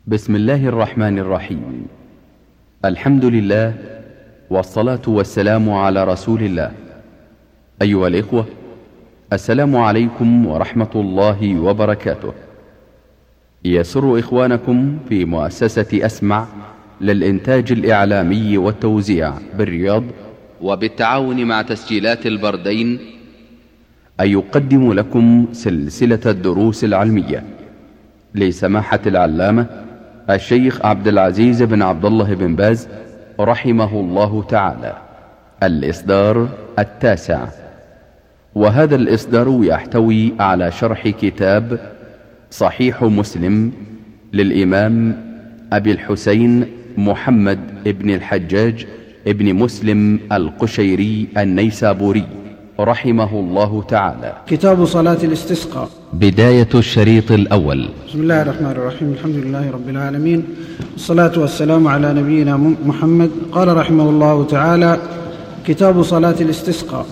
بسم الله الرحمن الرحيم. الحمد لله والصلاة والسلام على رسول الله. أيها الإخوة، السلام عليكم ورحمة الله وبركاته. يسر إخوانكم في مؤسسة أسمع للإنتاج الإعلامي والتوزيع بالرياض وبالتعاون مع تسجيلات البردين أن يقدم لكم سلسلة الدروس العلمية لسماحة العلامة الشيخ عبد العزيز بن عبد الله بن باز رحمه الله تعالى، الإصدار 9، وهذا الإصدار يحتوي على شرح كتاب صحيح مسلم للإمام أبي الحسين محمد بن الحجاج ابن مسلم القشيري النيسابوري رحمه الله تعالى. كتاب صلاة الاستسقاء. بداية الشريط الأول. بسم الله الرحمن الرحيم. الحمد لله رب العالمين، والصلاة والسلام على نبينا محمد. قال رحمه الله تعالى: كتاب صلاة الاستسقاء.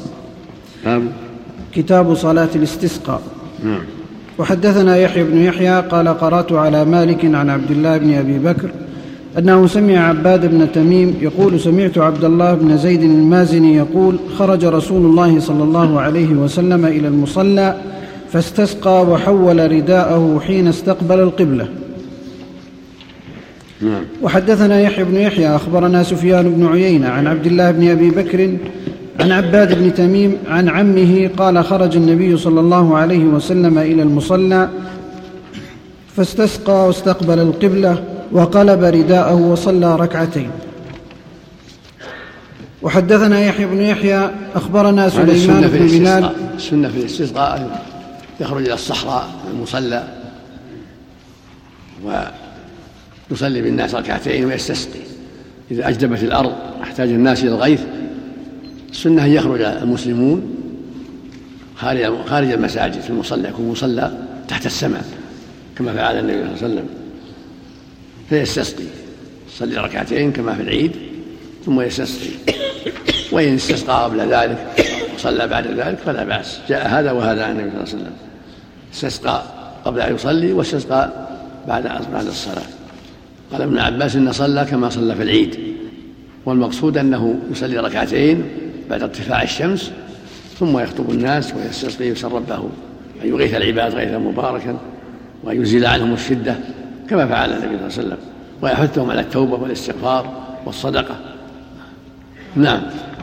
كتاب صلاة الاستسقاء. وحدثنا يحيى بن يحيى قال: قرأت على مالك عن عبد الله بن أبي بكر أنه سمع عباد بن تميم يقول: سمعت عبد الله بن زيد المازني يقول: خرج رسول الله صلى الله عليه وسلم إلى المصلى فاستسقى وحول رداءه حين استقبل القبلة. وحدثنا يحيى بن يحيى أخبرنا سفيان بن عيينة عن عبد الله بن أبي بكر عن عباد بن تميم عن عمه قال: خرج النبي صلى الله عليه وسلم إلى المصلى فاستسقى واستقبل القبلة وقلب رداءه وصلى ركعتين. وحدثنا يحيى بن يحيى أخبرنا سليمان بن بلال. السنة في الاستسقاء يخرج إلى الصحراء المصلى ويصلي بالناس ركعتين ويستسقي. إذا أجدبت الأرض احتاج الناس إلى الغيث، السنة أن يخرج المسلمون خارج المساجد في المصلى، يكون مصلى تحت السماء كما فعل النبي صلى الله عليه وسلم، فيستسقي، يصلي ركعتين كما في العيد ثم يستسقي. وإن استسقى قبل ذلك وصلى بعد ذلك فلا بأس، جاء هذا وهذا عن النبي صلى الله عليه وسلم، استسقى قبل أن يصلي واستسقى بعد الصلاة. قال ابن عباس: إن صلى كما صلى في العيد، والمقصود أنه يصلي ركعتين بعد ارتفاع الشمس ثم يخطب الناس ويستسقي ويسأل ربه أن يغيث العباد غيثا مباركا وأن يزيل عنهم الشدة كما فعل النبي صلى الله عليه وسلم، ويحثهم على التوبة والاستغفار والصدقة. نعم،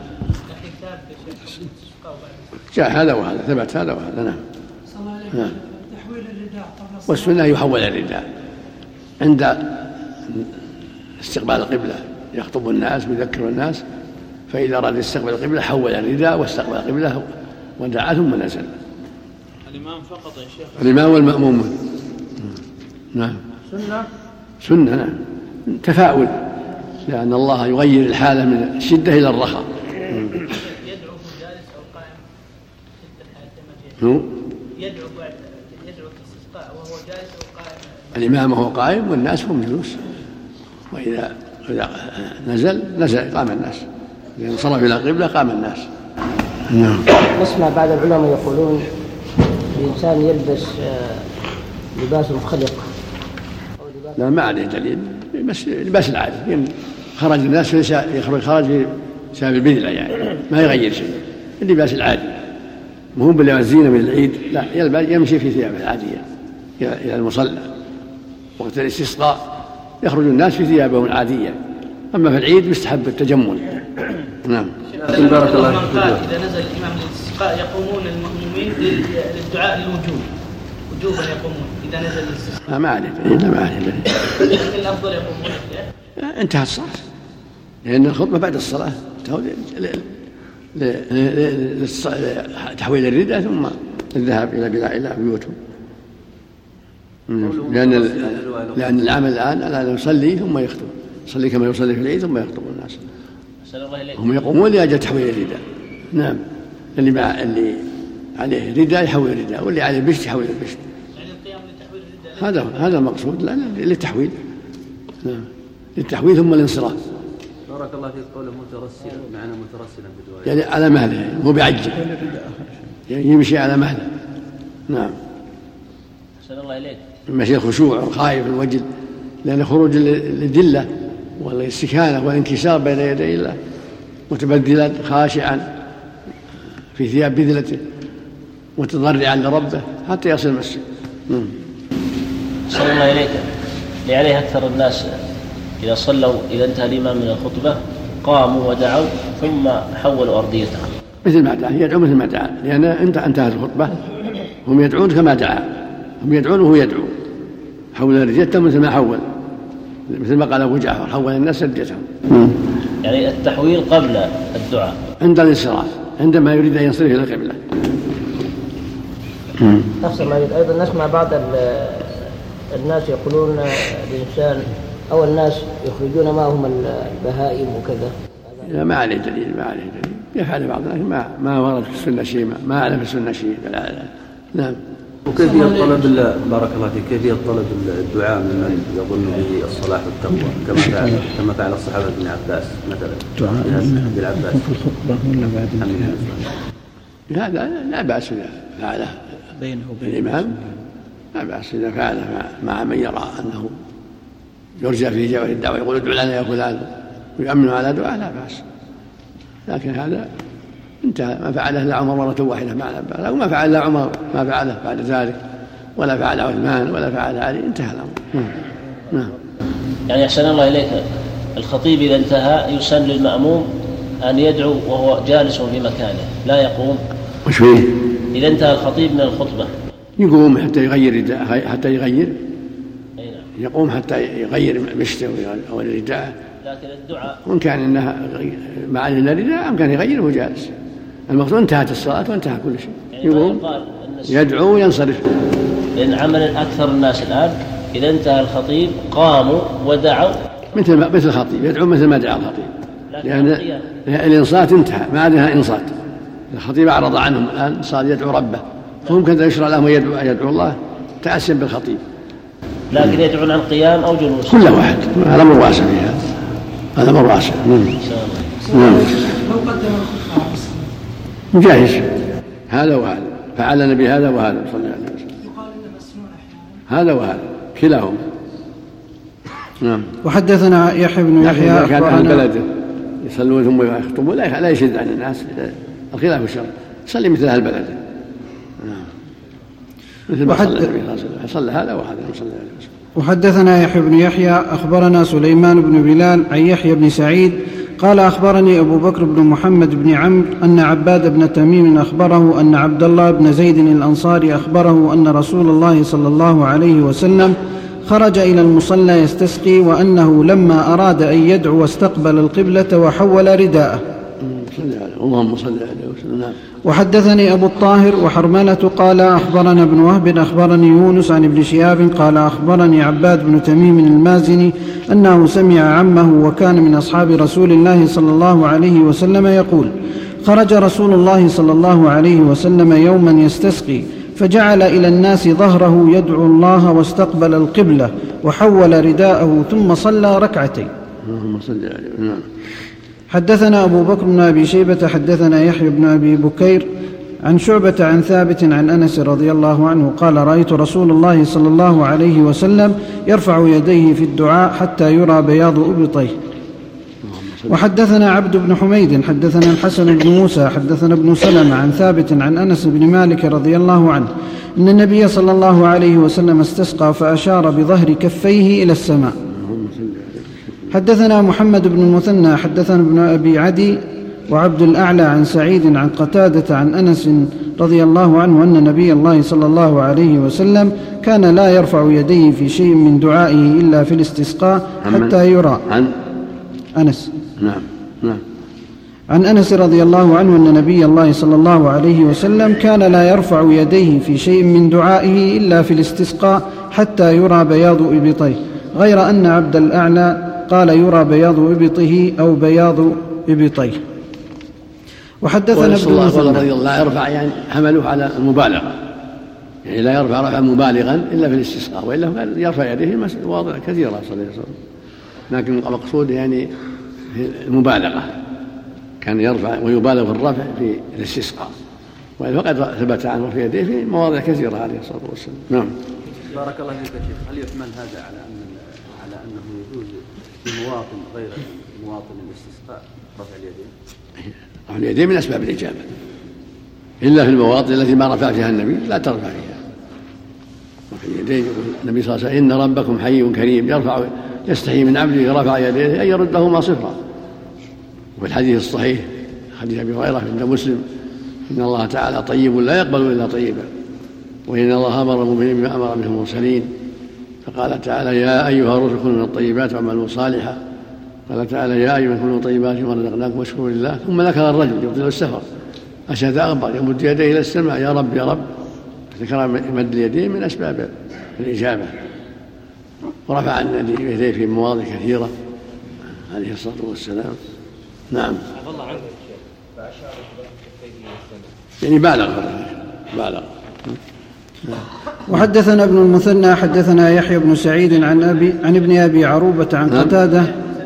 جاء هذا وهذا، ثبت هذا وهذا. نعم. والسنة يحول الرداء عند استقبال القبلة، يخطب الناس ويذكر الناس، فإذا أراد يستقبل القبلة حول الرداء واستقبل القبلة ودعا ثم نزل. الإمام فقط يا شيخ؟ الإمام والمأموم. نعم، سنة. نعم، تفاؤل، لأن الله يغير الحالة من الشدة إلى الرخاء. يدعو جالس أو قائم يدعو الاستسقاء وهو جالس أو قائم. الإمام وهو قائم والناس هم جلوس، وإذا نزل قام الناس، إذا انصرف إلى القبلة قام الناس. نسمع بعض العلماء يقولون الإنسان يلبس لباس مختلط. لا، ما عليه دليل، لباس العادي. خرج الناس خرج بسبب البدلة، يعني ما يغير شيء، اللباس العادي، مهم باللباس زينة من العيد، لا، يمشي في ثيابه العادية إلى المصلى. وقت الاستسقاء يخرج الناس في ثيابهم العادية، أما في العيد يستحب التجمل. نعم. بارك الله فيك. إذا نزل الإمام للاستسقاء يقومون المؤمنين للدعاء وجوبا يقومون إذا نزل الاستسقاء. ما عليه دليل. الأفضل يقومون. انتهى الصلاة، لأن الخطبة بعد الصلاة لتحويل الرداء ثم الذهاب إلى بيوتهم، لأن العمل الآن على أن يصلي ثم يخطب، يصلي كما يصلي في العيد ثم يخطب الناس. هم يقومون لأجل تحويل الرداء. نعم، اللي عليه رداء يحول الرداء، واللي عليه بشت يحول البشت. يعني القيام لتحويل الرداء هذا المقصود، لا للتحويل. نعم، للتحويل ثم الانصراف. بارك الله فيك. قوله مترسلا، معنى مترسلا بدواء يعني على مهله، هو بعجل، يعني يمشي على مهله. نعم. أحسن الله إليك. يمشي الخشوع وخايف الوجل، لأن خروج الذلة والاستكانة والانكسار بين يدي الله متبذلا خاشعا في ثياب بذلته متضرعا لربه حتى يصل المسجد. صلى الله إليك لعليه أكثر الناس إذا صلوا إذا انتهى الإمام من الخطبة قاموا ودعوا ثم حولوا أرضيتهم مثل ما دعا، يدعو مثل ما دعا، لأن انتهت الخطبة هم يدعون كما دعا، هم يدعون وهو يدعو، حول رجلتهم مثل ما حول، مثل ما قال أبو جعفر حول الناس رجلتهم. يعني التحويل قبل الدعاء عند الانصراف، عندما يريد أن ينصرف إلى القبلة. نفس ما يريد. أيضا نسمع بعض الناس يقولون الإنسان أو الناس يخرجون معهم البهائم وكذا. ما عليه دليل، ما عليه دليل، يفعل بعض الناس ما ورد في السنة شيء، ما أعلم في السنة شيء. نعم. وكيفية طلب بارك الله فيك، كيفية طلب الدعاء ممن يظن به الصلاح والتقوى كما فعل الصحابة بن عباس مثلا؟ بن عباس في الخطبة ولا بعد؟ هذا لا بأس إذا فعله بينه وبين الإمام، لا بأس إذا فعله مع من يرى أنه يرجى فيه جواب الدعوة، يقول ادعو لنا يا فلان ويؤمن على دعاء، لا بأس. لكن هذا انتهى، ما فعله إلا عمر مرة واحدة مع العباس، وما فعل إلا عمر ما فعله بعد ذلك، ولا فعل عثمان ولا فعل علي، انتهى الأمر. نعم. يعني أحسن الله إليك، الخطيب إذا انتهى يسن للمأموم أن يدعو وهو جالس في مكانه لا يقوم. وش فيه؟ إذا انتهى الخطيب من الخطبة يقوم حتى يغير يقوم حتى يغير مشته أو الرداء، لكن الدعاء وإن كان إنها مع الرداء أم كان يغير وهو جالس، المقصود انتهت الصلاة وانتهى كل شيء. يعني يقوم يدعو وينصرف. لأن عمل أكثر الناس الآن إذا انتهى الخطيب قاموا ودعوا مثل الخطيب، يدعو مثل ما دعا الخطيب، لأن الإنصات انتهى، ما عندها إنصات. الخطيب أعرض عنهم الآن، صار يدعو ربه، فهم كذا يشرع لهم يدعو الله تأسيا بالخطيب. لكن يدعون عن قيام أو جلوس كل واحد، هذا مر واسع فيها، هذا مر واسع. جاهز هذا وهذا، فعل النبي هذا وهذا صلى الله عليه وسلم، هذا وهذا كلاهما. نعم. وحدثنا يحيى بن يحيى كان أهل بلده يصلون ثم يخطبون لا يشد عن الناس، الخلاف الشرع، يصلي مثل أهل بلده. مثل ما صلى النبي صلى الله عليه وسلم، صلى هذا وهذا صلى الله عليه وسلم. وحدثنا يحيى بن يحيى أخبرنا سليمان بن بلال عن يحيى بن سعيد قال أخبرني أبو بكر بن محمد بن عمرو أن عباد بن تميم أخبره أن عبد الله بن زيد الأنصاري أخبره أن رسول الله صلى الله عليه وسلم خرج إلى المصلى يستسقي، وأنه لما أراد أن يدعو استقبل القبلة وحول رداءه. اللهم صل عليه وسلم. وحدثني أبو الطاهر وحرملة قال أخبرنا ابن وهب أخبرني يونس عن ابن شهاب قال أخبرني عباد بن تميم المازني أنه سمع عمه وكان من أصحاب رسول الله صلى الله عليه وسلم يقول: خرج رسول الله صلى الله عليه وسلم يوما يستسقي، فجعل إلى الناس ظهره يدعو الله واستقبل القبلة وحول رداءه ثم صلى ركعتين. اللهم صل عليه. حدثنا أبو بكر بن أبي شيبة حدثنا يحيى بن أبي بكير عن شعبة عن ثابت عن أنس رضي الله عنه قال: رأيت رسول الله صلى الله عليه وسلم يرفع يديه في الدعاء حتى يرى بياض إبطيه. وحدثنا عبد بن حميد حدثنا الحسن بن موسى حدثنا ابن سلمة عن ثابت عن أنس بن مالك رضي الله عنه أن النبي صلى الله عليه وسلم استسقى فأشار بظهر كفيه إلى السماء. حدثنا محمد بن المثنى حدثنا ابن أبي عدي وعبد الأعلى عن سعيد عن قتادة عن أنس رضي الله عنه أن نبي الله صلى الله عليه وسلم كان لا يرفع يديه في شيء من دعائه إلا في الاستسقاء حتى يرى. عن أنس. نعم. عن أنس رضي الله عنه أن نبي الله صلى الله عليه وسلم كان لا يرفع يديه في شيء من دعائه إلا في الاستسقاء حتى يرى بياض إبطيه، غير أن عبد الأعلى قال يرى بياض إبطه أو بياض إبطيه. وحدثنا ابن المثنى رضي الله يرفع يعني حمله على المبالغة، يعني لا يرفع رفعا مبالغا إلا في الاستسقاء، وإلا قال يرفع يديه مواضع كثيرة صلى الله عليه وسلم، لكن المقصود يعني المبالغة، كان يرفع ويبالغ في الرفع في الاستسقاء، وقد ثبت عنه في يديه في مواضع كثيرة عليه الصلاة والسلام. نعم. بارك الله فيك يا شيخ، هل يحمل هذا على أنه يجوز في مواطن غير مواطن الاستسقاء رفع اليدين؟ رفع اليدين من أسباب الإجابة، إلا في المواطن التي ما رفع فيها النبي لا ترفع فيها رفع اليدين. يقول النبي صلى الله عليه وسلم: إن ربكم حي كريم يستحي من عبده رفع يديه أن يردهما صفرا. وفي الحديث الصحيح حديث أبي هريرة عند مسلم: إن الله تعالى طيب لا يقبل إلا طيبا، وإن الله أمر المؤمنين بما أمر به المرسلين. فقال تعالى: يا أيها الرسل كلوا من الطيبات واعملوا صالحا. قال تعالى: يا أيها كلوا من الطيبات ما رزقناكم واشكروا لله. ثم ذكر الرجل يطيل السفر أشهد أغبر يمد يديه إلى السماء: يا رب يا رب. ذكر مد اليدين من أسباب الإجابة. ورفع يديه في مواضع كثيرة عليه الصلاة والسلام. نعم. يعني بالغ. وحدثنا ابن المثنى حدثنا يحيى بن سعيد عن ابن أبي عروبة عن قتادة.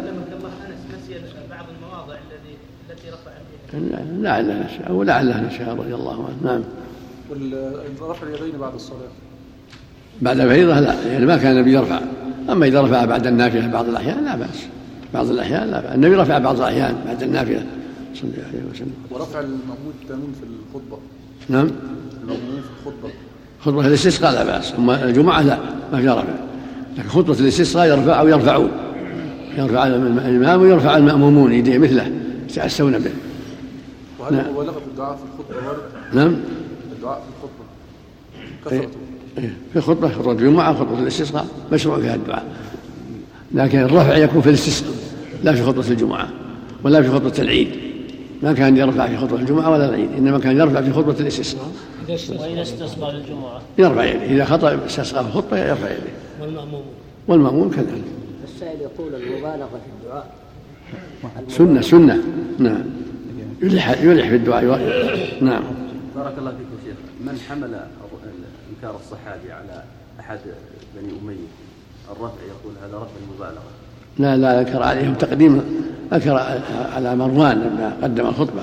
لعله نشاء رضي الله عنه. نعم. رفع اليدين بعد الصلاة بعد الفريضة لا، يعني ما كان النبي يرفع. أما إذا رفع بعد النافلة بعض الأحيان لا بأس. بعض الأحيان لا بأس. النبي رفع بعض الأحيان بعد النافلة صلى الله عليه وسلم. ورفع المأمون التامين في الخطبة. نعم. المأمون في الخطبة. خطبة الاستسقاء لا بأس، أما الجمعة لا ما في رفع. لكن خطبة الاستسقاء يرفع أو يرفعون، يرفع الإمام ويرفع المأمومون يديه مثله يتأسون به. وهل مبالغة في الدعاء في الخطبة وارد؟ نعم. الدعاء في الخطبة كثرته. في خطبة الجمعة خطبة الاستسقاء مشروع فيها الدعاء، لكن الرفع يكون في الاستسقاء لا في خطبة الجمعة ولا في خطبة العيد. ما كان يرفع في خطبة الجمعة ولا العيد، إنما كان يرفع في خطبة الاستسقاء. وإذا استسقى للجمعة يرفع يده، إذا خطأ استسقى في الخطبة يرفع يده. والمأموم كذلك. السائل يقول المبالغة في الدعاء سنة. نعم. يلح في الدعاء. نعم. بارك الله فيك يا شيخ. من حمل إنكار الصحابي على أحد بني أمية الرفع يقول هذا رفع المبالغة؟ لا ذكر عليهم تقديم، ذكر على مروان لما قدم الخطبة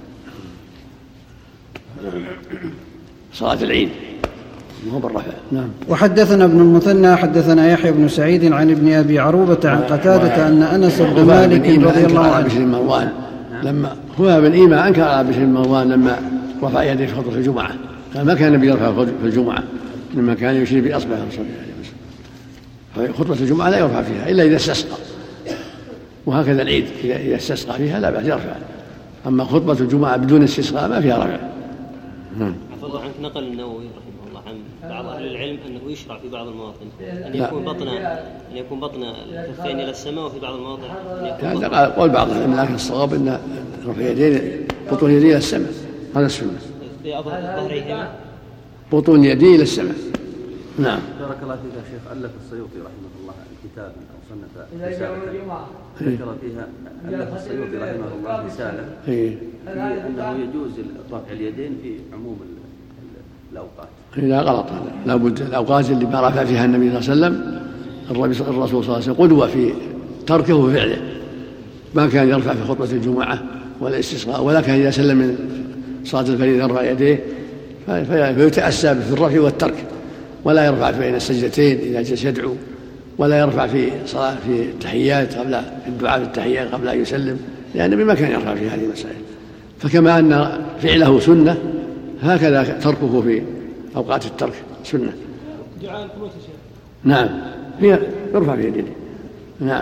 صلاة العيد وهو بالرفع. نعم. وحدثنا ابن المثنى حدثنا يحيى بن سعيد عن ابن أبي عروبة عن قتادة أن أنس بن مالك رضي الله عنه بشر مروان لما هو بالإيمان أنكر على بشر مروان لما رفع يديه في خطبة الجمعة، قال ما كان النبي يرفع في الجمعة، إنما كان يشير بأصبعه صلى الله عليه وسلم. خطبة الجمعة لا يرفع فيها إلا إذا استسقى، وهكذا العيد إذا استسقى فيها لا بأس يرفع. أما خطبة الجمعة بدون استسقاء ما فيها رفع. عفوا عنك، نقل النووي رحمه الله عن بعض أهل العلم أنه يشرع في بعض المواطن أن يكون بطن الكفين إلى السماء، وفي بعض المواطن هذا قول بعض العلم، لكن الصواب أن رفع يدين بطون يديه إلى السماء هذا السنة. في ظهريهما بطون يديه إلى السماء. نعم. بارك الله فيك يا شيخ. ألف السيوطي رحمه الله كتابا أو صنف رسالة ذكر فيها ألف السيوطي رحمه الله رسالة في أنه يجوز رفع اليدين في عموم الأوقات. لا غلط هذا، لابد الأوقات اللي ما رفع فيها النبي صلى الله عليه وسلم الرسول صلى الله عليه وسلم قدوة في تركه وفعله. ما كان يرفع في خطبة الجمعة ولا استسقاء، ولا كان إذا سلم من صلاة الفريضة يرفع يديه، فيتأسى في الرفع والترك، ولا يرفع بين السجدتين إذا جلس يدعو، ولا يرفع في صلاة في التحيات قبل الدعاء في التحيات قبل أن يسلم، لأن النبي ما كان يرفع في هذه المسائل. فكما أن فعله سنة هكذا تركه في أوقات الترك سنة. دعاء القنوت يا شيخ. نعم يرفع في يديه. نعم.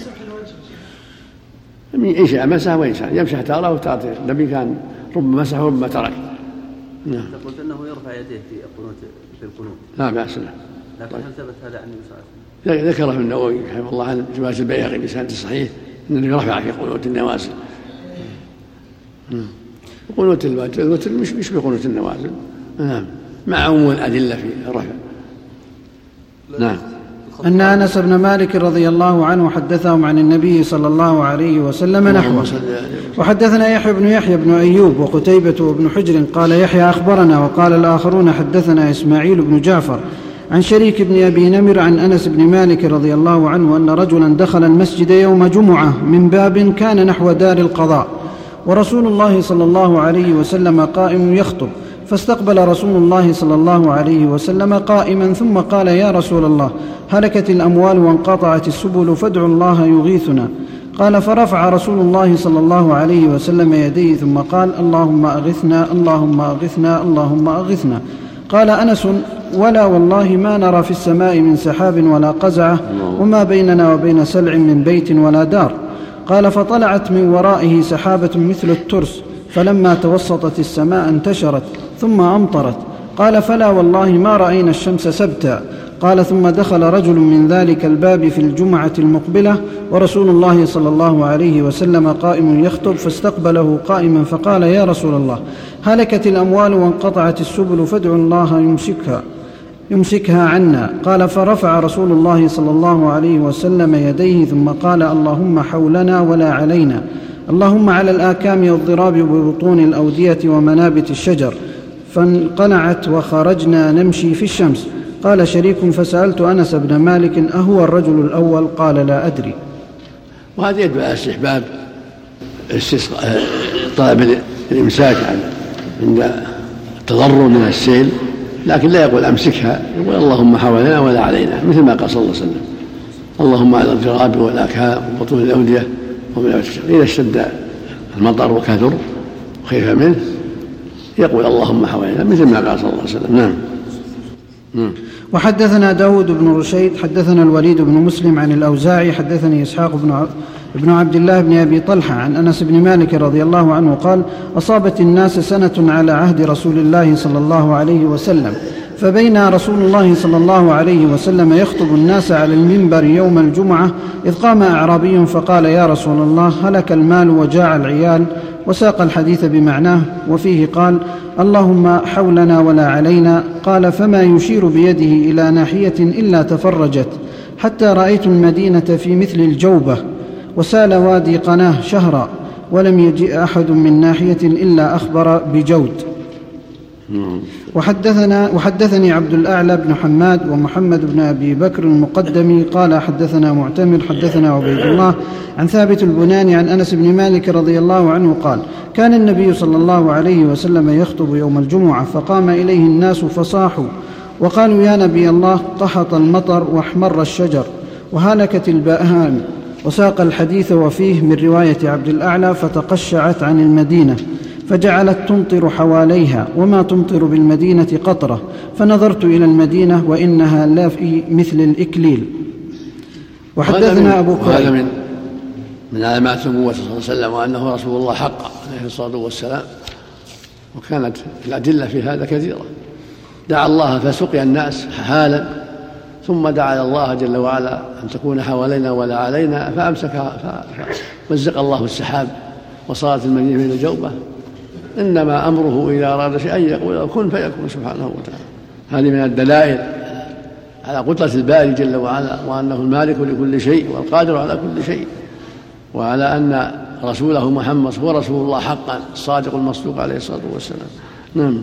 إن شاء مسح وإن شاء يمسح تارة وتارة. النبي كان ربما مسح وربما ترك. نعم. قلت أنه يرفع يديه في القنوت. لا بأس له. لكن هل ثبت هذا عن النبي صلى الله عليه وسلم؟ ذكره النووي رحمه الله عن جواز البيهقي بسند صحيح أن النبي رفع في قنوت النوازل. قنوت الوتر مش بقنوت النوازل. نعم. مع عموم الأدلة في الرفع. نعم. أن أنس بن مالك رضي الله عنه حدثهم عن النبي صلى الله عليه وسلم نحوه. وحدثنا يحيى بن يحيى بن أيوب وقتيبة وابن حجر قال يحيى أخبرنا، وقال الآخرون حدثنا إسماعيل بن جعفر عن شريك بن أبي نمر عن أنس بن مالك رضي الله عنه أن رجلا دخل المسجد يوم جمعة من باب كان نحو دار القضاء، ورسول الله صلى الله عليه وسلم قائم يخطب، فاستقبل رسول الله صلى الله عليه وسلم قائما ثم قال: يا رسول الله، هلكت الأموال وانقطعت السبل فادعوا الله يغيثنا. قال: فرفع رسول الله صلى الله عليه وسلم يديه ثم قال: اللهم أغثنا اللهم أغثنا اللهم أغثنا. قال أنس: ولا والله ما نرى في السماء من سحاب ولا قزعة، وما بيننا وبين سلع من بيت ولا دار. قال: فطلعت من ورائه سحابة مثل الترس، فلما توسطت السماء انتشرت ثم أمطرت. قال: فلا والله ما رأينا الشمس سبتا. قال: ثم دخل رجل من ذلك الباب في الجمعة المقبلة ورسول الله صلى الله عليه وسلم قائم يخطب، فاستقبله قائما فقال: يا رسول الله، هلكت الأموال وانقطعت السبل فادعوا الله يمسكها عنا. قال: فرفع رسول الله صلى الله عليه وسلم يديه ثم قال: اللهم حولنا ولا علينا، اللهم على الآكام والضراب وبطون الأودية ومنابت الشجر. فانقلعت وخرجنا نمشي في الشمس. قال شريك: فسألت أنس بن مالك: أهو الرجل الأول؟ قال: لا أدري. وهذا يدل على استحباب طلب الإمساك عند التضرر من السيل، لكن لا يقول أمسكها، يقول اللهم حولنا ولا علينا، مثل ما قال صلى الله عليه وسلم: اللهم على الضراب والآكام وبطون الأودية ومنابت الشجر. إذا اشتد المطر وكثر وخيف منه يقول اللهم حولنا، مثل ما قال صلى الله عليه وسلم. نعم. وحدثنا داود بن رشيد حدثنا الوليد بن مسلم عن الأوزاعي حدثني إسحاق بن عبد الله بن أبي طلحة عن أنس بن مالك رضي الله عنه قال: أصابت الناس سنة على عهد رسول الله صلى الله عليه وسلم، فبين رسول الله صلى الله عليه وسلم يخطب الناس على المنبر يوم الجمعة إذ قام أعرابي فقال: يا رسول الله، هلك المال وجاع العيال، وساق الحديث بمعناه، وفيه قال: اللهم حولنا ولا علينا. قال: فما يشير بيده إلى ناحية إلا تفرجت، حتى رأيت المدينة في مثل الجوبة، وسال وادي قناه شهرا، ولم يجئ أحد من ناحية إلا أخبر بجود. وحدثني عبد الأعلى بن حماد ومحمد بن أبي بكر المقدمي قال: حدثنا معتمر حدثنا عبيد الله عن ثابت البناني عن أنس بن مالك رضي الله عنه قال: كان النبي صلى الله عليه وسلم يخطب يوم الجمعة، فقام إليه الناس فصاحوا وقالوا: يا نبي الله، قحط المطر واحمر الشجر وهلكت البهائم. وساق الحديث وفيه من رواية عبد الأعلى: فتقشعت عن المدينة فجعلت تمطر حواليها، وما تمطر بالمدينة قطرة، فنظرت إلى المدينة وإنها لا في مثل الإكليل. وحدثنا أبو كريم. وهذا من علامات نبوته صلى الله عليه وسلم وأنه رسول الله حقا عليه الصلاة والسلام، وكانت الأدلة في هذا كثيرة. دعا الله فسقي الناس حالا، ثم دعا الله جل وعلا أن تكون حوالينا ولا علينا، فأمسكها فمزق الله السحاب وصارت المدينة من الجوبة. إنما أمره إذا أراد شيئا يقول كن فيكون سبحانه وتعالى. هذه من الدلائل على قدرة الباري جل وعلا، وأنه المالك لكل شيء والقادر على كل شيء، وعلى أن رسوله محمد هو رسول الله حقا الصادق المصدوق عليه الصلاة والسلام. نعم.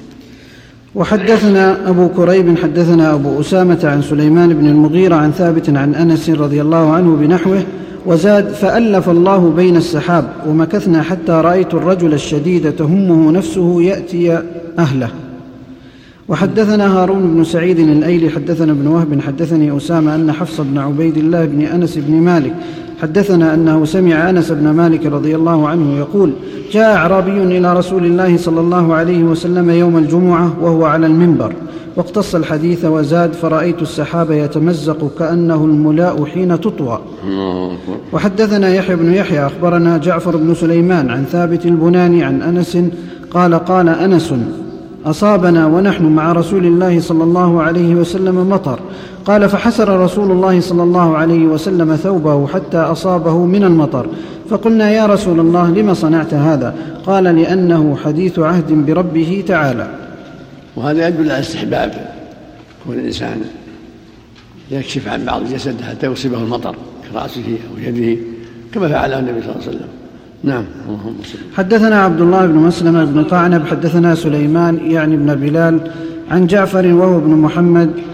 وحدثنا أبو كريب حدثنا أبو أسامة عن سليمان بن المغيرة عن ثابت عن أنس رضي الله عنه بنحوه، وزاد: فألف الله بين السحاب، ومكثنا حتى رأيت الرجل الشديد تهمه نفسه يأتي أهله. وحدثنا هارون بن سعيد الأيلي حدثنا ابن وهب حدثني أسامة أن حفص بن عبيد الله بن أنس بن مالك حدثنا أنه سمع أنس بن مالك رضي الله عنه يقول: جاء أعرابي إلى رسول الله صلى الله عليه وسلم يوم الجمعة وهو على المنبر، واقتص الحديث وزاد: فرأيت السحاب يتمزق كأنه الملاء حين تطوى. وحدثنا يحيى بن يحيى أخبرنا جعفر بن سليمان عن ثابت البناني عن أنس قال: قال أنس: أصابنا ونحن مع رسول الله صلى الله عليه وسلم مطر. قال: فحسر رسول الله صلى الله عليه وسلم ثوبه حتى أصابه من المطر، فقلنا: يا رسول الله، لما صنعت هذا؟ قال: لأنه حديث عهد بربه تعالى. وهذا يدل على استحباب كون الإنسان يكشف عن بعض الجسد حتى يصيبه المطر كرأسه أو يده، كما فعله النبي صلى الله عليه وسلم. نعم. حدثنا عبد الله بن مسلم بن قعنب حدثنا سليمان يعني بن بلال عن جعفر وهو ابن محمد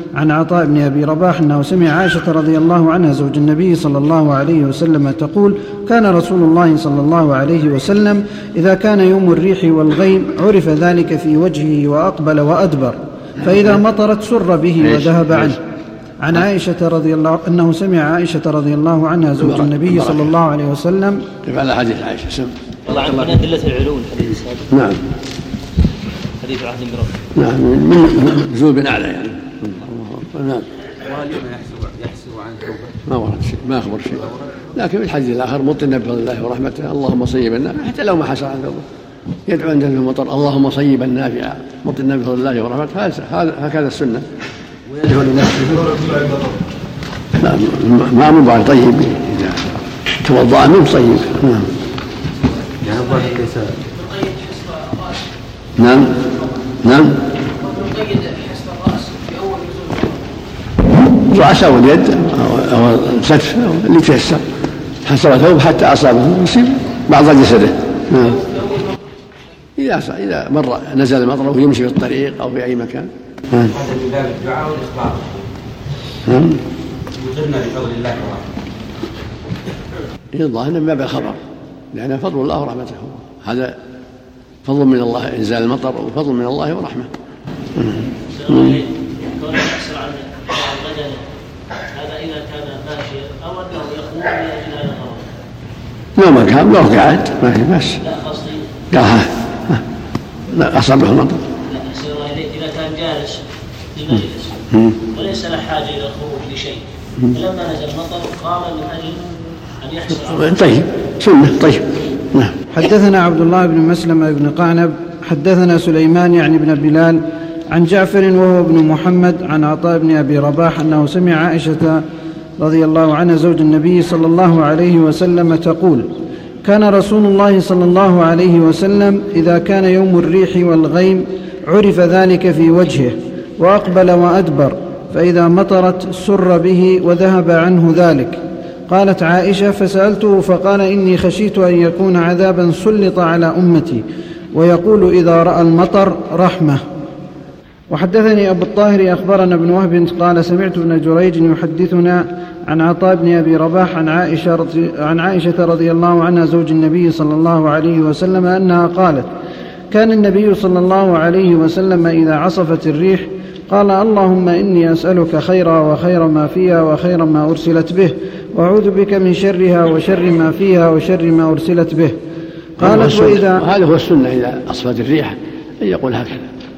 عن عطاء بن أبي رباح أنه سمع عائشة رضي الله عنها زوج النبي صلى الله عليه وسلم تقول: كان رسول الله صلى الله عليه وسلم إذا كان يوم الريح والغيم عرف ذلك في وجهه وأقبل وأدبر، فإذا مطرت سر به وذهب عنه. عن عائشة رضي الله أنه سمع عائشة رضي الله عنها زوج النبي صلى الله عليه وسلم. كيف على حديث عائشة؟ سم والله عن أدلة العلوم الحديث السابق. نعم. حديث عهد بربه. نعم، من نزول بن أعلى يعني. نعم. يحسب عنه ما ورد شيء، ما أخبر شيء، لكن في الحديث الآخر مطنا بفضل الله ورحمته اللهم صيبا نافعا، حتى لو ما حصل عن ذلك يدعو عند المطر اللهم صيبا نافعا مطنا بفضل الله ورحمته، هكذا السنة. ويدعو لنفسه. ما مبارك طيب إذا توضأ منه طيب. نعم. يعني الظاهر ليس. نعم. نعم. رأس أو اليد أو الكتف اللي تيسر، حسب ثوب حتى أصابه يصيب بعض جسده. نعم. إذا مر نزل المطر وهو يمشي في الطريق أو في أي مكان. هذا من باب الدعاء والإخبار. نعم. يطرنا بفضل الله ورحمته. الظاهر من باب الخبر، لأن فضل الله ورحمته، هذا فضل من الله إنزال المطر وفضل من الله ورحمة. هذا إذا كان ماشيا أو أنه يقوم لأجل هذا الغرض. ما كان لو قاعد ما في بس. لا قصدي. لا أصابه المطر. لا أحسن الله إليك إذا كان جالس في مجلس وليس له حاجة إلى الخروج لشيء، فلما نزل المطر قام من أجل أن يحصل. طيب سنة. طيب. نعم. حدثنا عبد الله بن مسلم بن قعنب حدثنا سليمان يعني بن بلال عن جعفر وهو ابن محمد عن عطاء بن أبي رباح أنه سمع عائشة رضي الله عنها زوج النبي صلى الله عليه وسلم تقول: كان رسول الله صلى الله عليه وسلم إذا كان يوم الريح والغيم عرف ذلك في وجهه وأقبل وأدبر، فإذا مطرت سر به وذهب عنه ذلك. قالت عائشة: فسألته فقال: إني خشيت أن يكون عذابا سلط على أمتي، ويقول إذا رأى المطر رحمة. وحدثني أبو الطاهر أخبرنا ابن وهب قال: سمعت ابن جريج يحدثنا عن عطاء بن أبي رباح عن عائشة رضي الله عنها زوج النبي صلى الله عليه وسلم أنها قالت: كان النبي صلى الله عليه وسلم إذا عصفت الريح قال: اللهم إني أسألك خيرها وخير ما فيها وخير ما أرسلت به، وأعوذ بك من شرها وشر ما فيها وشر ما أرسلت به. قالت: وإذا هذا هو السنة إذا أصفت الريح أن يقول هكذا،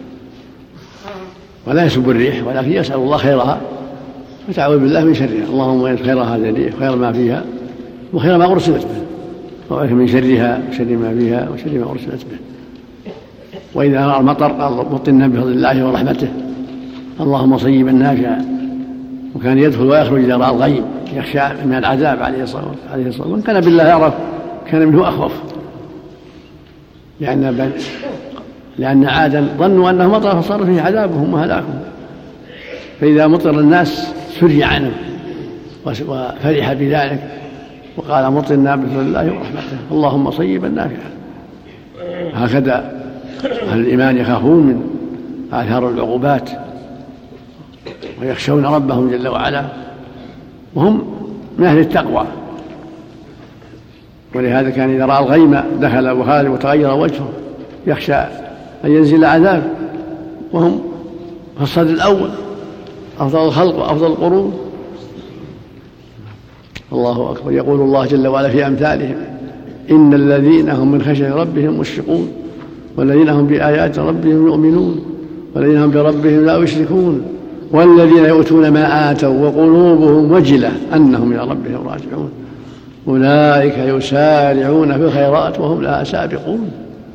ولا يسب الريح، ولكن يسأل الله خيرها وتعوذ بالله من شرها، اللهم إن خير هذه الريح خير ما فيها وخير ما أرسلت به، وأعوذ من شرها وشر ما فيها وشر ما أرسلت به. وإذا رأى المطر قال: مطنا بفضل الله ورحمته اللهم صيبا نافعا. وكان يدخل ويخرج إذا رأى الغيم يخشى من العذاب عليه الصلاة والسلام، وإن كان بالله يعرف كان منه أخوف، لأن عادا ظنوا أنه مطر فصار فيه عذابهم وهلاكهم، فإذا مطر الناس سري عنهم وفرح بذلك وقال: مطرنا بفضل الله ورحمته اللهم صيبا نافعا. هكذا أهل الإيمان يخافون من آثار العقوبات ويخشون ربهم جل وعلا، وهم من أهل التقوى. ولهذا كان إذا رأى الغيم دخل وخرج وتغير وجهه يخشى أن ينزل عذاب، وهم في الصدر الأول أفضل الخلق وأفضل القرون. الله أكبر. يقول الله جل وعلا في أمثالهم: إن الذين هم من خشية ربهم مشفقون، والذين هم بآيات ربهم يؤمنون، والذين هم بربهم لا يشركون، والذين يؤتون ما آتوا وقلوبهم وجلة أنهم إلى ربهم راجعون، أولئك يسارعون في الخيرات وهم لها سابقون.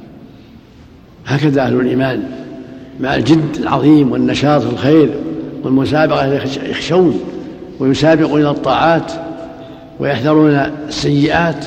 هكذا أهل الإيمان مع الجد العظيم والنشاط في الخير والمسابقة يخشون ويسابقون إلى الطاعات ويحذرون السيئات،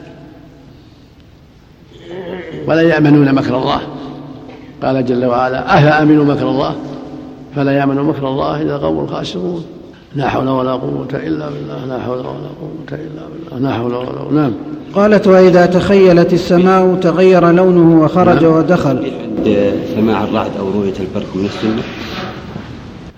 ولا يأمنون مكر الله. قال جل وعلا: أفأمنوا مكر الله فلا يأمن مكر الله إلا القوم الخاسرون. لا حول ولا قوة إلا بالله، لا حول ولا قوة إلا بالله، لا حول ولا قوة. نعم. قالت: وإذا تخيلت السماء تغير لونه وخرج ودخل. عند سماع الرعد أو رؤية البرق من السنة؟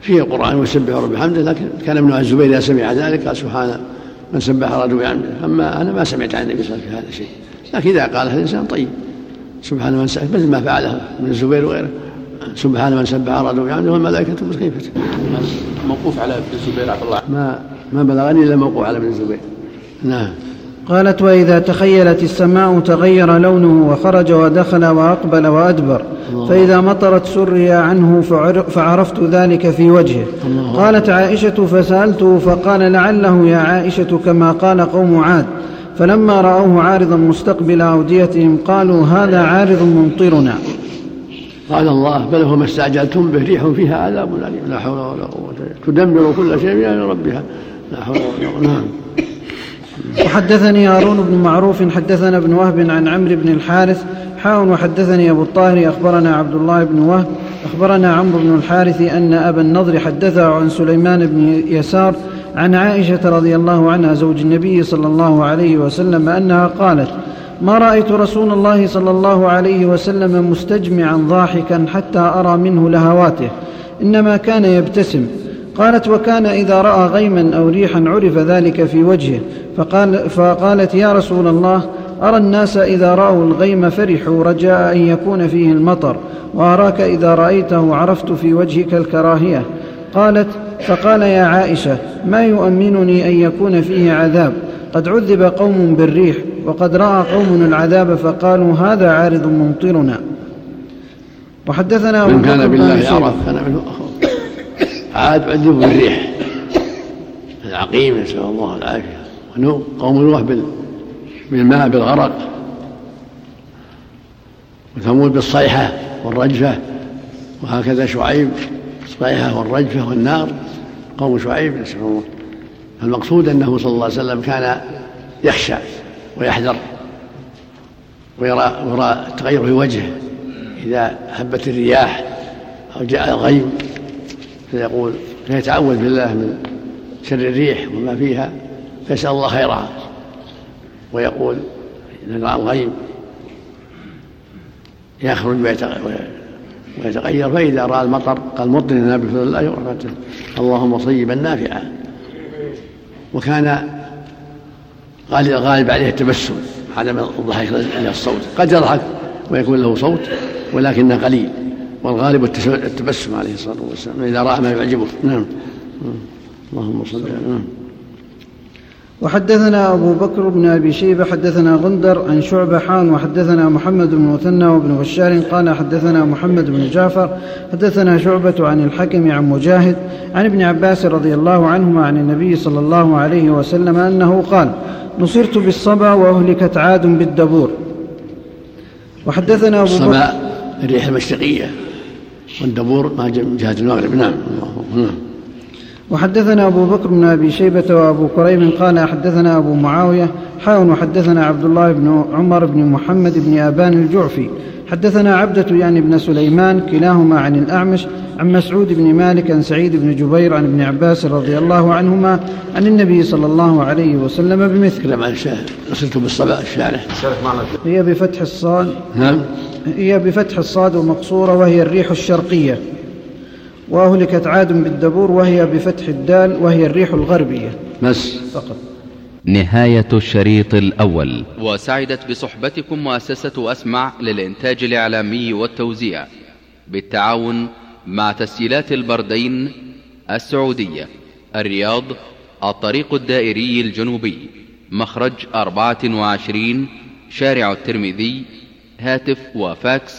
فيه القرآن ويسبح رب بحمده، لكن كان ابن الزبير إذا سمع ذلك قال سبحان من سبح رب بحمده. أما أنا ما سمعت عن النبي صلى الله عليه وسلم في هذا الشيء، لكن إذا قال هذا الإنسان طيب سبحان من سبح، مثل ما فعله ابن الزبير وغيره، سبحان من سبح رب بحمده والملائكة بخيفته. موقوف على ابن الزبير عبد الله ما بلغني إلا موقوف على ابن الزبير. نعم. قالت: وإذا تخيلت السماء تغير لونه وخرج ودخل وأقبل وأدبر، فإذا مطرت سري عنه فعرفت ذلك في وجهه. قالت عائشة: فسألته فقال: لعله يا عائشة كما قال قوم عاد، فلما رأوه عارضا مستقبل أوديتهم قالوا هذا عارض ممطرنا. قال الله: بل هو ما استعجلتم به ريح فيها عذاب أليم لا حول ولا قوة تدمر كل شيء بأمر ربها لا حول ولا قوة. نعم. وحدثني هارون بن معروف حدثنا ابن وهب عن عمرو بن الحارث وحدثني أبو الطاهر أخبرنا عبد الله بن وهب أخبرنا عمرو بن الحارث أن أبا النضر حدثه عن سليمان بن يسار عن عائشة رضي الله عنها زوج النبي صلى الله عليه وسلم أنها قالت: ما رأيت رسول الله صلى الله عليه وسلم مستجمعا ضاحكا حتى أرى منه لهواته، إنما كان يبتسم. قالت: وكان إذا رأى غيما أو ريحا عرف ذلك في وجهه، فقالت: يا رسول الله، أرى الناس إذا رأوا الغيم فرحوا رجاء أن يكون فيه المطر، وأراك إذا رأيته عرفت في وجهك الكراهية. قالت: فقال: يا عائشة، ما يؤمنني أن يكون فيه عذاب، قد عذب قوم بالريح وقد رأى قوم العذاب فقالوا هذا عارض ممطرنا. وحدثنا من كان بالله عرف كان منه عاد عذبوا بالريح العقيم نسأل الله العافية، قوم نوح بالماء بالغرق، وثمود بالصيحة والرجفة، وهكذا شعيب الصيحة والرجفة والنار قوم شعيب نسأل الله. المقصود أنه صلى الله عليه وسلم كان يخشى ويحذر ويرى تغير في وجهه إذا هبت الرياح أو جاء الغيم، فيتعوذ بالله من شر الريح وما فيها، فيسأل الله خيرها، ويقول إذا رأى الغيم يخرج ويتغير، فإذا رأى المطر قال: مطرنا بفضل الله ورحمته اللهم صيبا نافعا. وكان غالب عليه التبسم عدم الضحك إلى الصوت، قد يضحك ويكون له صوت ولكنه قليل، والغالب التبسم عليه الصلاة والسلام إذا رأى ما يعجبه. نعم. اللهم صل على. وحدثنا أبو بكر بن أبي شيبة حدثنا غندر عن شعبة وحدثنا محمد بن مثنى وابن بشار قال حدثنا محمد بن جعفر حدثنا شعبة عن الحكم عن مجاهد عن ابن عباس رضي الله عنهما عن النبي صلى الله عليه وسلم أنه قال: نصرت بالصبا وأهلكت عاد بالدبور. وحدثنا أبو بكر الصبا الريح المشرقية والدبور ما جهة المغرب. نعم. وحدثنا أبو بكر بن أبي شيبة وأبو كريم قال حدثنا أبو معاوية وحدثنا عبد الله بن عمر بن محمد بن آبان الجعفي حدثنا عبدة يعني بن سليمان كلاهما عن الأعمش عن مسعود بن مالك عن سعيد بن جبير عن ابن عباس رضي الله عنهما عن النبي صلى الله عليه وسلم بمثل. كلام عن الشاهد. نصرت بالصبا الشارح هي بفتح الصاد. نعم. هي بفتح الصاد ومقصورة وهي الريح الشرقية، وأهلكت عاد بالدبور وهي بفتح الدال وهي الريح الغربية بس فقط. نهاية الشريط الأول. وسعدت بصحبتكم مؤسسة أسمع للإنتاج الإعلامي والتوزيع بالتعاون مع تسجيلات البردين السعودية، الرياض، الطريق الدائري الجنوبي، مخرج 24 شارع الترمذي، هاتف وفاكس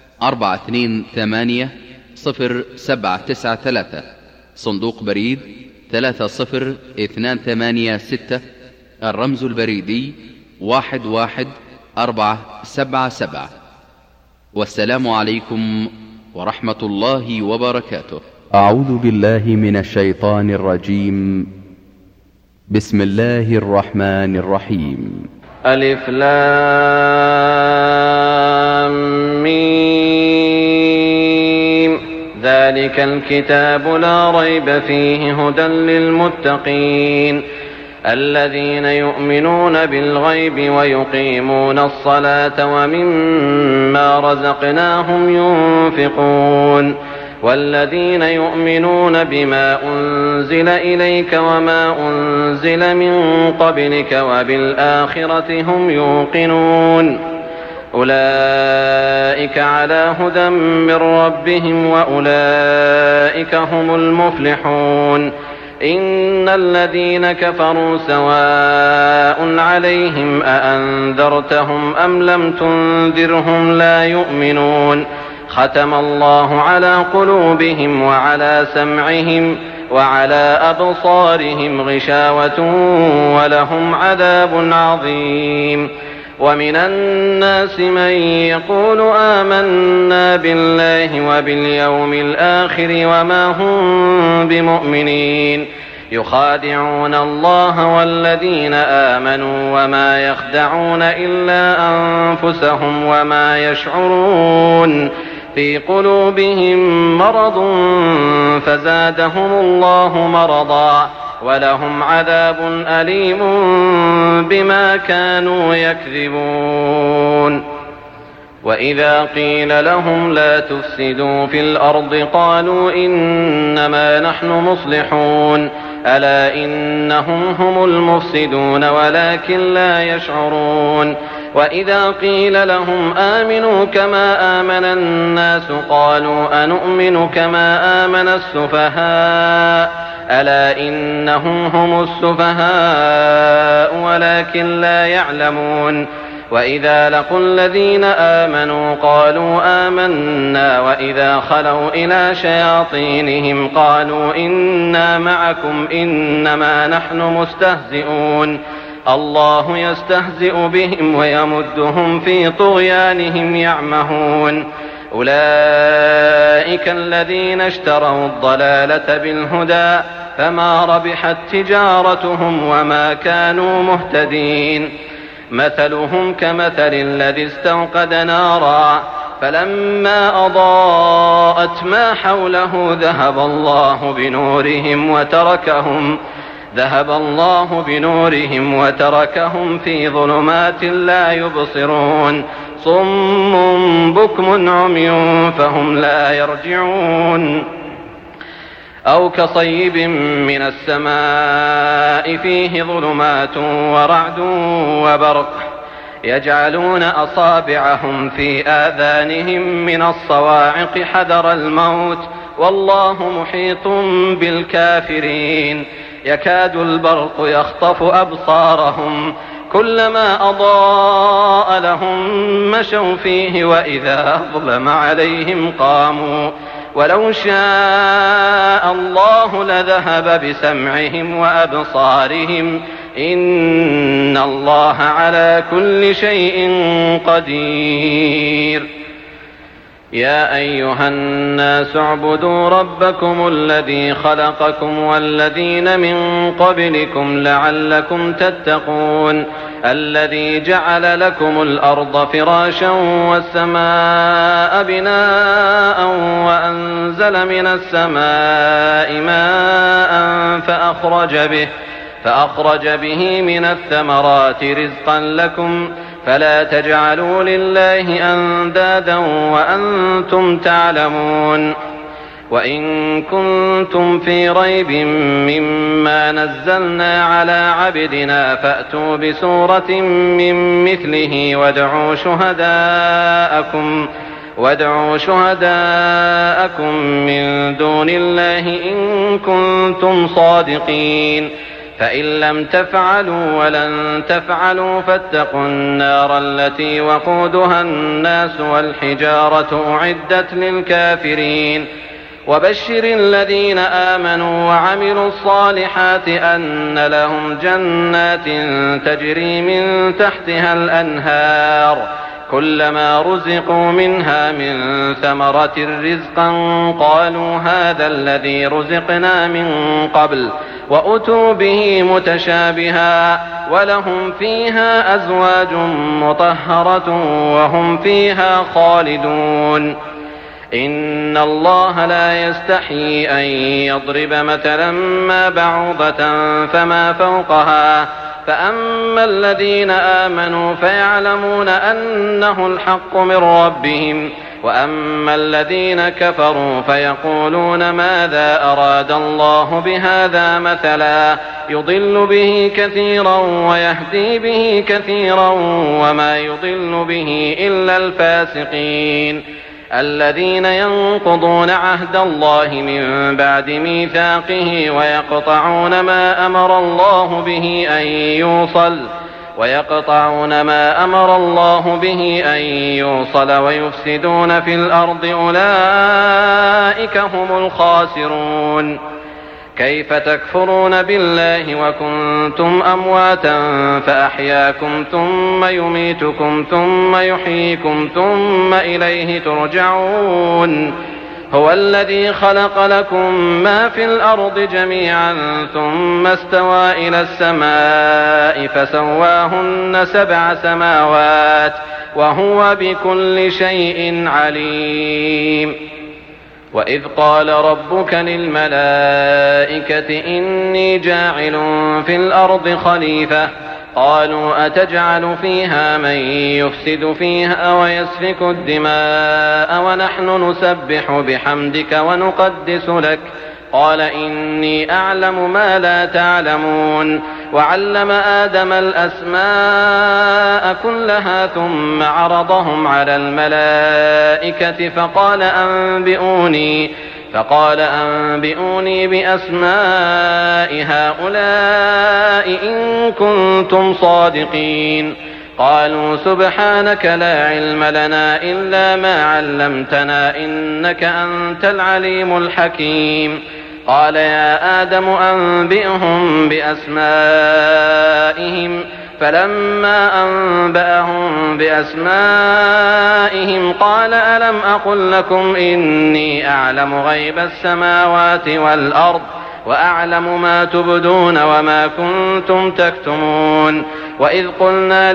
428-0793، صندوق بريد 30286، الرمز البريدي 11477. والسلام عليكم ورحمة الله وبركاته. أعوذ بالله من الشيطان الرجيم. بسم الله الرحمن الرحيم. ألف لام ميم. ذلك الكتاب لا ريب فيه هدى للمتقين الذين يؤمنون بالغيب ويقيمون الصلاة ومما رزقناهم ينفقون والذين يؤمنون بما أنزل إليك وما أنزل من قبلك وبالآخرة هم يوقنون أولئك على هدى من ربهم وأولئك هم المفلحون إن الذين كفروا سواء عليهم أأنذرتهم أم لم تنذرهم لا يؤمنون ختم الله على قلوبهم وعلى سمعهم وعلى أبصارهم غشاوة ولهم عذاب عظيم ومن الناس من يقول آمنا بالله وباليوم الآخر وما هم بمؤمنين يخادعون الله والذين آمنوا وما يخدعون إلا أنفسهم وما يشعرون في قلوبهم مرض فزادهم الله مرضا ولهم عذاب أليم بما كانوا يكذبون وإذا قيل لهم لا تفسدوا في الأرض قالوا إنما نحن مصلحون ألا إنهم هم المفسدون ولكن لا يشعرون وإذا قيل لهم آمنوا كما آمن الناس قالوا أنؤمن كما آمن السفهاء ألا إنهم هم السفهاء ولكن لا يعلمون وإذا لقوا الذين آمنوا قالوا آمنا وإذا خلوا إلى شياطينهم قالوا إنا معكم إنما نحن مستهزئون الله يستهزئ بهم ويمدهم في طغيانهم يعمهون أولئك الذين اشتروا الضلالة بالهدى فما ربحت تجارتهم وما كانوا مهتدين مثلهم كمثل الذي استوقد نارا فلما أضاءت ما حوله ذهب الله بنورهم وتركهم في ظلمات لا يبصرون صم بكم عمي فهم لا يرجعون أو كصيب من السماء فيه ظلمات ورعد وبرق يجعلون أصابعهم في آذانهم من الصواعق حذر الموت والله محيط بالكافرين يكاد البرق يخطف أبصارهم كلما أضاء لهم مشوا فيه وإذا أظلم عليهم قاموا ولو شاء الله لذهب بسمعهم وأبصارهم إن الله على كل شيء قدير يا أيها الناس اعبدوا ربكم الذي خلقكم والذين من قبلكم لعلكم تتقون الذي جعل لكم الأرض فراشا والسماء بناء وأنزل من السماء ماء فأخرج به من الثمرات رزقا لكم فلا تجعلوا لله أندادا وأنتم تعلمون وإن كنتم في ريب مما نزلنا على عبدنا فأتوا بسورة من مثله وادعوا شهداءكم من دون الله إن كنتم صادقين فإن لم تفعلوا ولن تفعلوا فاتقوا النار التي وقودها الناس والحجارة أعدت للكافرين وبشر الذين آمنوا وعملوا الصالحات أن لهم جنات تجري من تحتها الأنهار كلما رزقوا منها من ثمرة رزقا قالوا هذا الذي رزقنا من قبل وأتوا به متشابها ولهم فيها أزواج مطهرة وهم فيها خالدون إن الله لا يستحيي أن يضرب مثلا ما بعوضة فما فوقها فأما الذين آمنوا فيعلمون أنه الحق من ربهم وأما الذين كفروا فيقولون ماذا أراد الله بهذا مثلا يضل به كثيرا ويهدي به كثيرا وما يضل به إلا الفاسقين الذين ينقضون عهد الله من بعد ميثاقه ويقطعون ما أمر الله به أن يوصل ويفسدون في الأرض أولئك هم الخاسرون. كيف تكفرون بالله وكنتم أمواتا فأحياكم ثم يميتكم ثم يحييكم ثم إليه ترجعون. هو الذي خلق لكم ما في الأرض جميعا ثم استوى إلى السماء فسواهن 7 سماوات وهو بكل شيء عليم. وإذ قال ربك للملائكة إني جاعل في الأرض خليفة قالوا أتجعل فيها من يفسد فيها ويسفك الدماء ونحن نسبح بحمدك ونقدس لك قال إني أعلم ما لا تعلمون. وعلم آدم الأسماء كلها ثم عرضهم على الملائكة فقال أنبئوني بأسماء هؤلاء إن كنتم صادقين. قالوا سبحانك لا علم لنا إلا ما علمتنا إنك أنت العليم الحكيم. قال يا آدم أنبئهم بأسمائهم فلما أنبأهم بأسمائهم قال ألم أقل لكم إني أعلم غيب السماوات والأرض وأعلم ما تبدون وما كنتم تكتمون. وإذ قلنا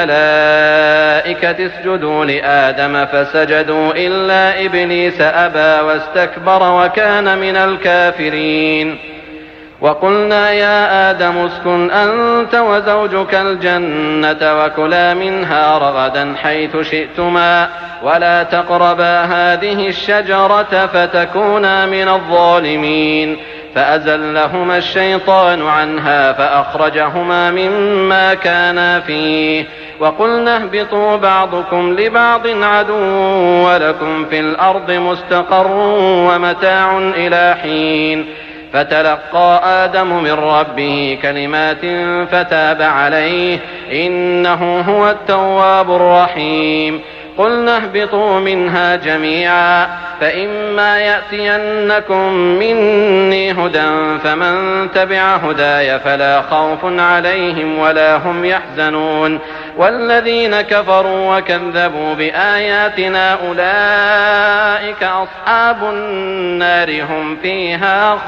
للملائكة اسجدوا لآدم فسجدوا إلا إبليس أبى واستكبر وكان من الكافرين. وقلنا يا آدم اسكن أنت وزوجك الجنة وكلا منها رغدا حيث شئتما ولا تقربا هذه الشجرة فتكونا من الظالمين. فأزلهما الشيطان عنها فأخرجهما مما كانا فيه وقلنا اهبطوا بعضكم لبعض عدو ولكم في الأرض مستقر ومتاع إلى حين. فتلقى آدم من ربه كلمات فتاب عليه إنه هو التواب الرحيم. قلنا اهبطوا منها جميعا فإما يأتينكم مني هدى فمن تبع هداي فلا خوف عليهم ولا هم يحزنون. والذين كفروا وكذبوا بآياتنا أولئك أصحاب النار هم فيها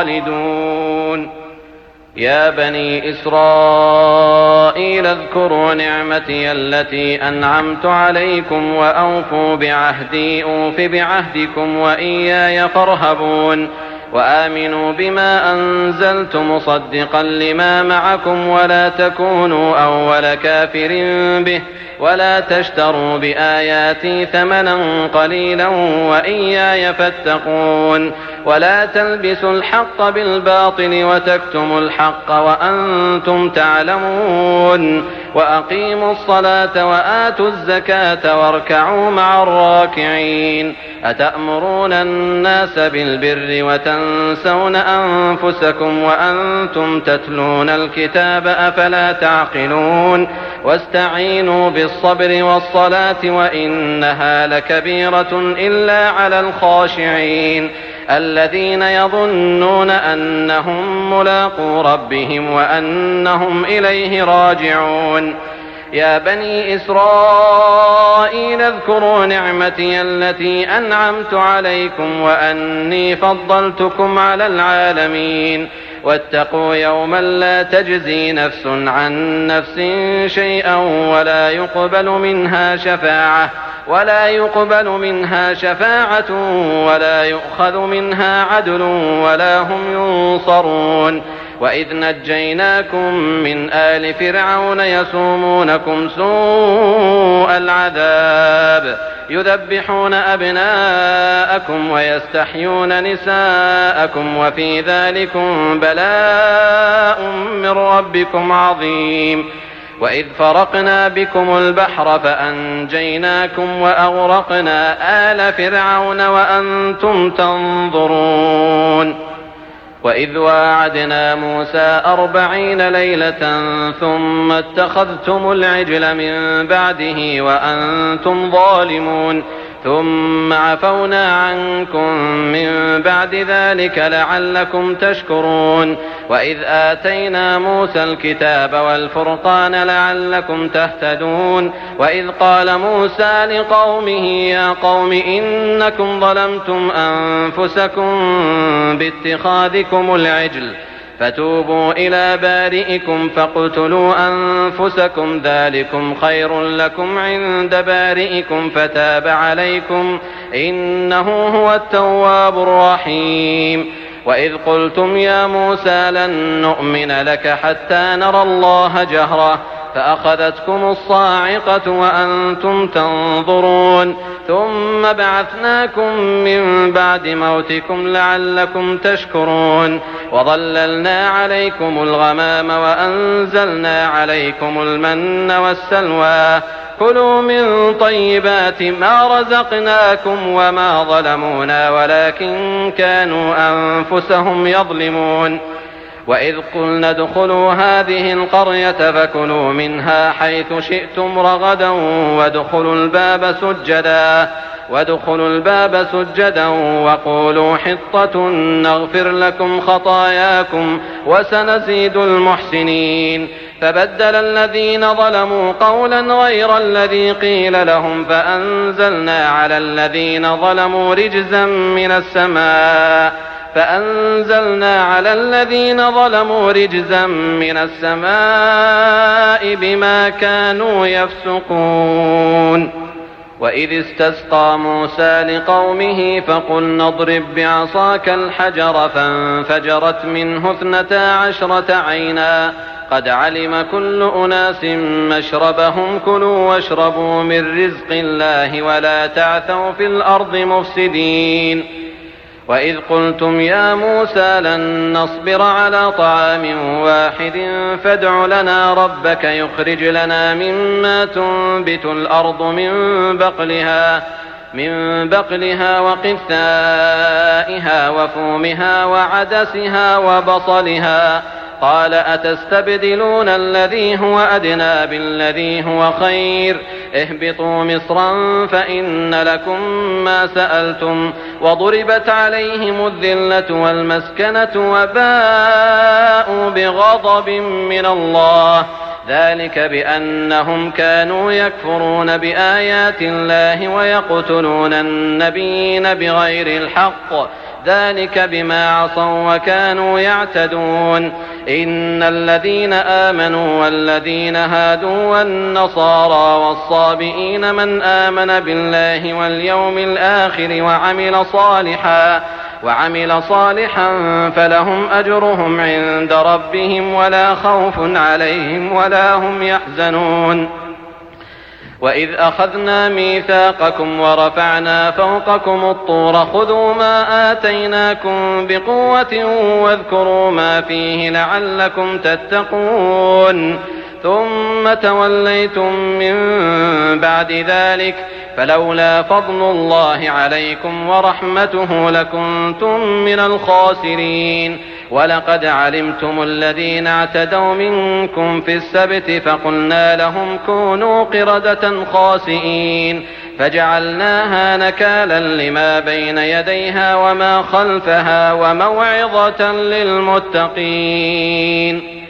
خالدون. يا بني إسرائيل اذكروا نعمتي التي أنعمت عليكم وأوفوا بعهدي أوف بعهدكم وإياي فارهبون. وآمنوا بما أنزلت مصدقا لما معكم ولا تكونوا أول كافر به ولا تشتروا بآياتي ثمنا قليلا وإياي فاتقون. ولا تلبسوا الحق بالباطل وتكتموا الحق وأنتم تعلمون. وأقيموا الصلاة وآتوا الزكاة واركعوا مع الراكعين. أتأمرون الناس بالبر وتنسون أنفسكم وأنتم تتلون الكتاب أفلا تعقلون. واستعينوا بالصبر والصلاة وإنها لكبيرة إلا على الخاشعين الذين يظنون أنهم ملاقو ربهم وأنهم إليه راجعون. يا بني إسرائيل اذكروا نعمتي التي أنعمت عليكم وأني فضلتكم على العالمين. واتقوا يوما لا تجزي نفس عن نفس شيئا ولا يقبل منها شفاعة ولا يؤخذ منها عدل ولا هم ينصرون. وإذ نجيناكم من آل فرعون يسومونكم سوء العذاب يذبحون أبناءكم ويستحيون نساءكم وفي ذلكم بلاء من ربكم عظيم. وإذ فرقنا بكم البحر فأنجيناكم وأغرقنا آل فرعون وأنتم تنظرون. وإذ واعدنا موسى 40 ليلة ثم اتخذتم العجل من بعده وأنتم ظالمون ثم عفونا عنكم من بعد ذلك لعلكم تشكرون. وإذ آتينا موسى الكتاب والفرقان لعلكم تهتدون. وإذ قال موسى لقومه يا قوم إنكم ظلمتم أنفسكم باتخاذكم العجل فتوبوا إلى بارئكم فاقتلوا أنفسكم ذلكم خير لكم عند بارئكم فتاب عليكم إنه هو التواب الرحيم. وإذ قلتم يا موسى لن نؤمن لك حتى نرى الله جهرة فأخذتكم الصاعقة وأنتم تنظرون ثم بعثناكم من بعد موتكم لعلكم تشكرون. وظللنا عليكم الغمام وأنزلنا عليكم المن والسلوى كلوا من طيبات ما رزقناكم وما ظلمونا ولكن كانوا أنفسهم يظلمون. وإذ قلنا ادخلوا هذه القرية فكلوا منها حيث شئتم رغدا وادخلوا الباب سجدا وقولوا حطة نغفر لكم خطاياكم وسنزيد المحسنين. فبدل الذين ظلموا قولا غير الذي قيل لهم فأنزلنا على الذين ظلموا رجزا من السماء بما كانوا يفسقون. وإذ استسقى موسى لقومه فقلنا اضرب بعصاك الحجر فانفجرت منه 12 عينا قد علم كل أناس مشربهم كلوا واشربوا من رزق الله ولا تعثوا في الأرض مفسدين. وإذ قلتم يا موسى لن نصبر على طعام واحد فادع لنا ربك يخرج لنا مما تنبت الأرض من بقلها وقثائها وفومها وعدسها وبصلها قال أتستبدلون الذي هو أدنى بالذي هو خير اهبطوا مصرا فإن لكم ما سألتم وضربت عليهم الذلة والمسكنة وباءوا بغضب من الله ذلك بأنهم كانوا يكفرون بآيات الله ويقتلون النبيين بغير الحق ذلك بما عصوا وكانوا يعتدون. إن الذين آمنوا والذين هادوا والنصارى والصابئين من آمن بالله واليوم الآخر وعمل صالحا فلهم أجرهم عند ربهم ولا خوف عليهم ولا هم يحزنون. وإذ أخذنا ميثاقكم ورفعنا فوقكم الطور خذوا ما آتيناكم بقوة واذكروا ما فيه لعلكم تتقون ثم توليتم من بعد ذلك فلولا فضل الله عليكم ورحمته لكنتم من الخاسرين. ولقد علمتم الذين اعتدوا منكم في السبت فقلنا لهم كونوا قردة خاسئين فجعلناها نكالا لما بين يديها وما خلفها وموعظة للمتقين.